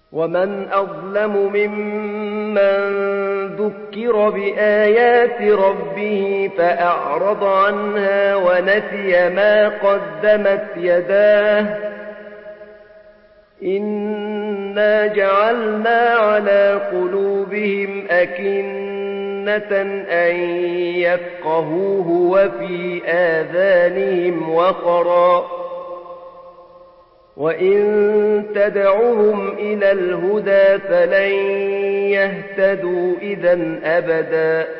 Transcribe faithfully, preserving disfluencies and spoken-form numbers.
ومن أظلم ممن ذكر بآيات ربه فأعرض عنها ونسي ما قدمت يداه إنا جعلنا على قلوبهم أكنة أن يفقهوه وفي آذانهم وقرا وإن تدعهم إلى الهدى فلن يهتدوا إذا أبدا